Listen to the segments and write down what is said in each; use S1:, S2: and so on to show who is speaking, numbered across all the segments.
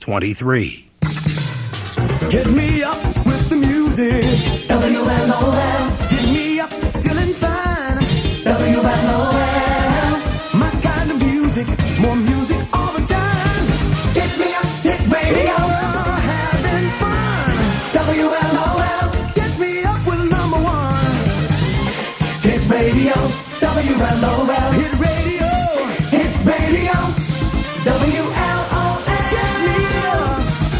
S1: 23.
S2: Get me up with the music. WLOL. Get me up feeling fine. WLOL. My kind of music, more music all the time. Get me up, hit radio. Having fun. WLOL. Get me up with number one. Hit radio. WLOL. Hit radio. Hit radio. WLOL. Get me up.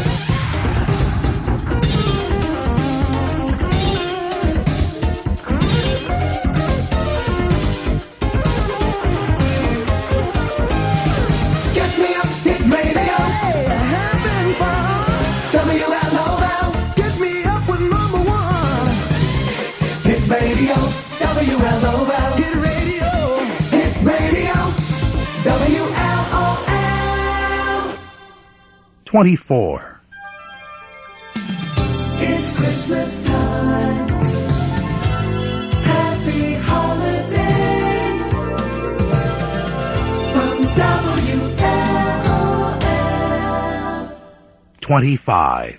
S2: Get me up, hit radio. Having fun. WLOL. Get me up with number one. Hit radio. WLOL. Hit radio. Hit radio. WLOL.
S1: 24.
S2: It's Christmas time. Happy holidays from WLOL.
S1: 25.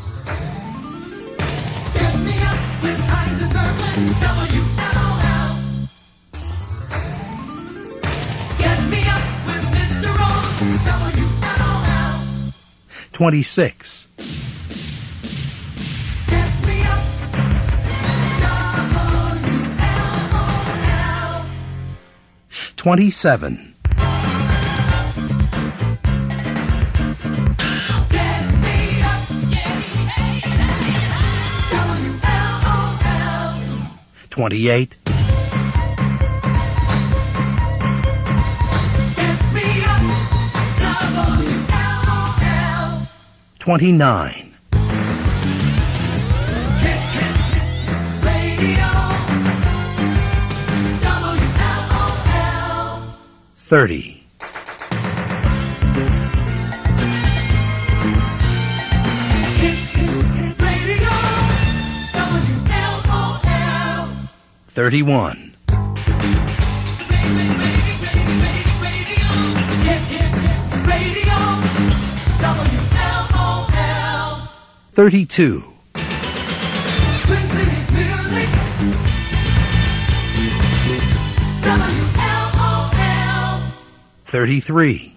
S2: Get me up with Heisenberg and WLOL. Get me up with Mr. Rose, WLOL.
S1: 26.
S2: Get me up, WLOL.
S1: 27.
S2: Get me up, WLOL.
S1: 28.
S2: Get me up, WLOL.
S1: 29.
S2: Hits, radio, WLOL.
S1: 30.
S2: Hits, radio, WLOL.
S1: 31.
S2: Radio, WLOL.
S1: 32.
S2: Twin Cities music, WLOL.
S1: 33.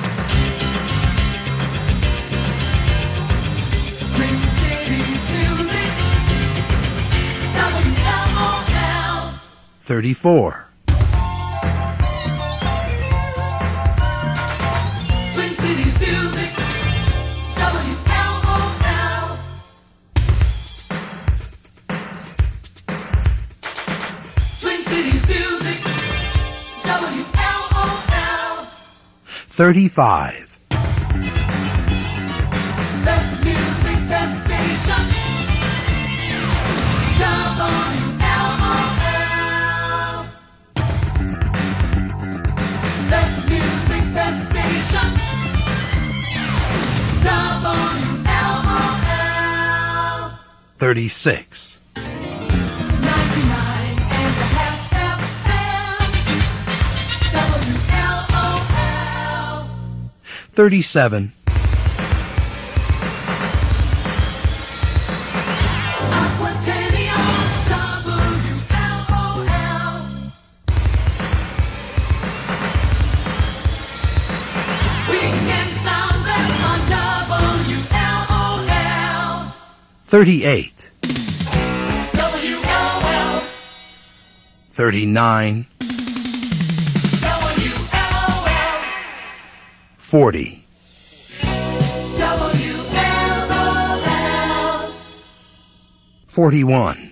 S2: Twin Cities music, WLOL.
S1: 34.
S2: Twin Cities music, WLOL.
S1: 35.
S2: Best music, best station. WLOL. Best music, best station. WLOL.
S1: 36.
S2: 99.5 FM. WLOL.
S1: 37.
S2: Aquatennial, WLOL. Weekend sound that's on WLOL.
S1: 38.
S2: WLOL.
S1: 39.
S2: WLOL.
S1: 40.
S2: WLOL.
S1: 41.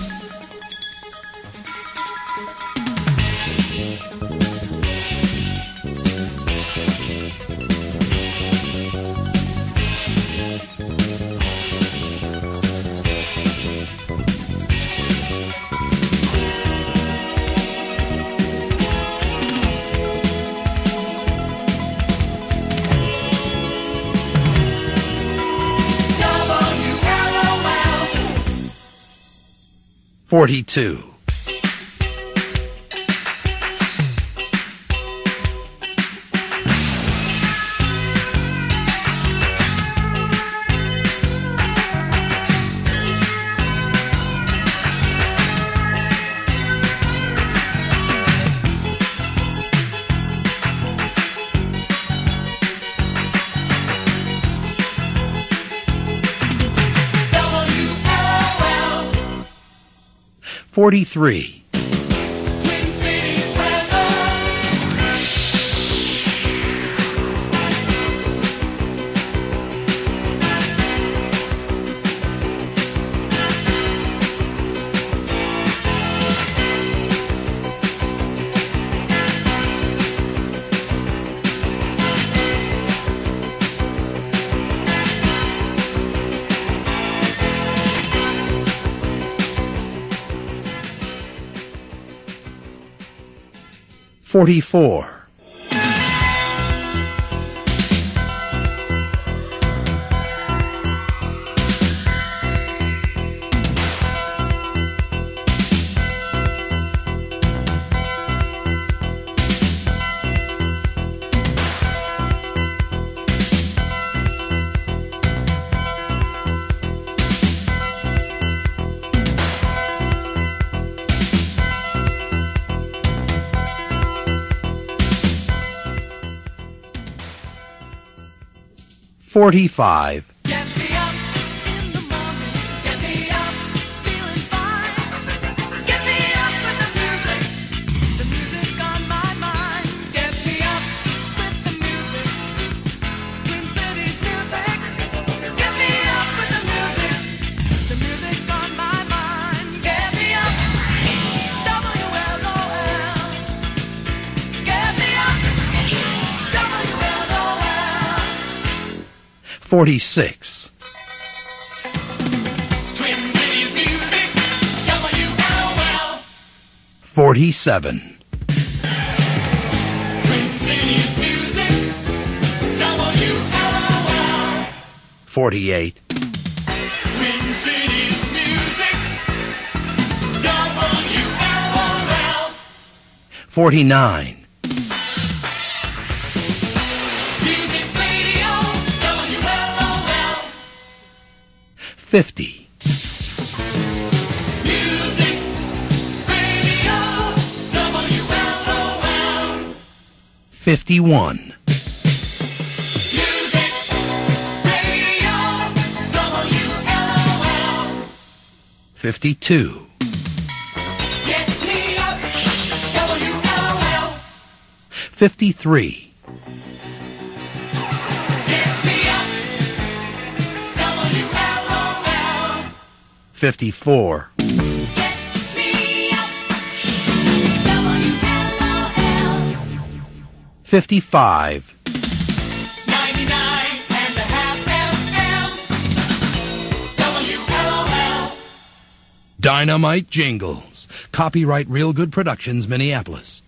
S2: WLOL.
S1: 42.
S2: 41.
S1: 43.
S2: Twin Cities weather.
S1: 44. 45.
S2: Get me up in the morning. Get me up feeling fine. Get me up with the music. The music on my mind. Get me up with the music. Twin Cities music. Get me up with the music. The music on my mind. Get me up. WLOL. Get me up. WLOL.
S1: 46.
S2: Twin Cities music. WLOL.
S1: 47.
S2: Twin Cities music. WLOL.
S1: 48.
S2: Twin Cities music. WLOL.
S1: 49.
S2: Music radio. WLOL.
S1: 50.
S2: Music radio. WLOL.
S1: 51.
S2: Music radio. WLOL.
S1: 52.
S2: Get me up. WLOL.
S1: 53.
S2: Get me up. WLOL.
S1: 54.
S2: Get me up. WLOL.
S1: 55.
S2: 99.5 FM. WLOL.
S1: Dynamite Jingles. Copyright Real Good Productions, Minneapolis.